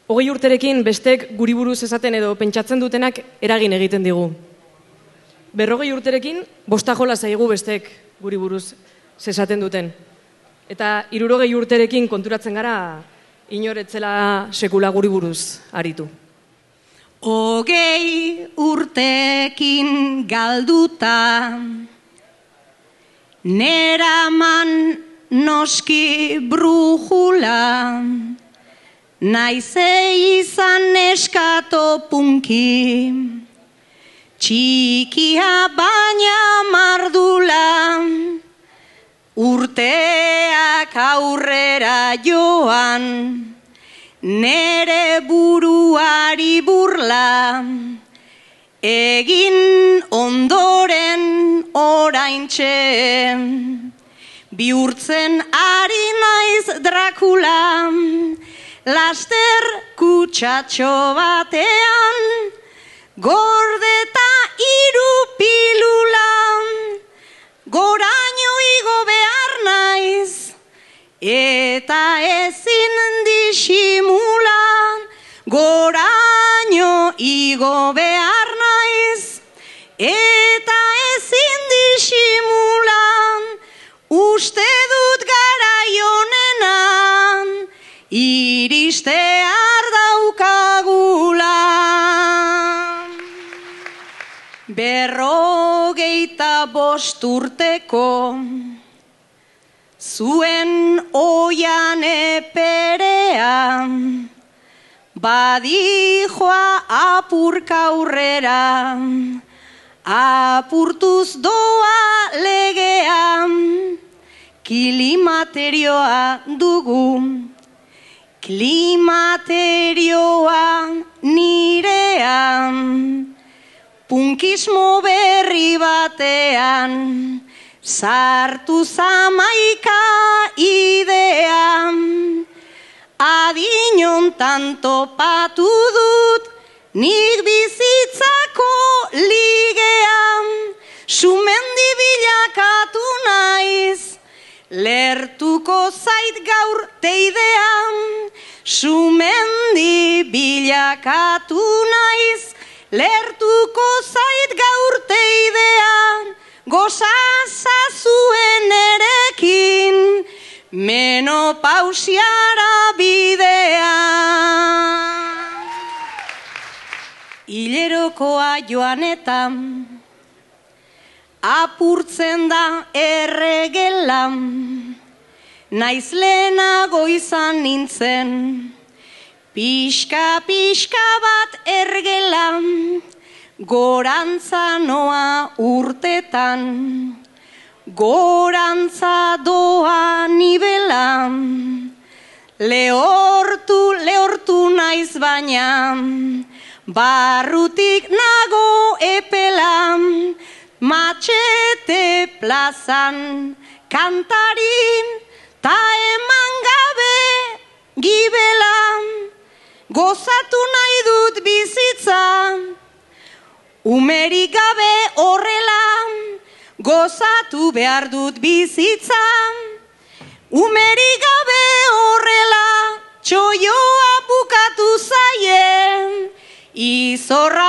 20 urterekin bestek guri buruz esaten edo pentsatzen dutenak eragin egiten digu. 40 urterekin bostajola zaigu bestek guri buruz esaten duten. Eta 60 urterekin konturatzen gara inoretzela sekula guri buruz aritu. 20 urtekin galduta, neraman noski brujula, naize izan neskato punki, txikia baina mardula, urteak aurrera joan, nere buruari burla, egin ondoren oraintxe, bihurtzen ari naiz Drakula, laster kutsatxo batean, gordeta 3 pilula, goraino igo behar naiz, eta ezin disimula, goraino igo behar naiz, eta ezin disimula, uste dut garai honenan, iristear daukagula. 45 urteko, zuen oian eperea, badijoa apurka aurrera, apurtuz doa legea, klimaterioa dugu, klimaterioa nirea, punkismo berri batean, sartu zamaika idea, adinontan topatu dut, nik bizitzako ligea, sumendi bilakatu naiz, lertuko zait gaur teidea, sumendi bilakatu naiz, lertuko zait gaur teidea, gozazazuen erekin, menopausiara bidea. Hilerokoa joanetan, apurtzen da erregelan, naiz lehenago izan nintzen, pixka bat ergelan, gorantza noa urtetan, gorantza doa nibelan, lehortu naiz baina, barrutik nago epelan, matxete plazan kantarin, ta eman gabe gibelan, gozatu nahi dut bizitza, umerik gabe horrela, gozatu behar dut bizitza, umerik gabe horrela, txoioa bukatu zaien, izorra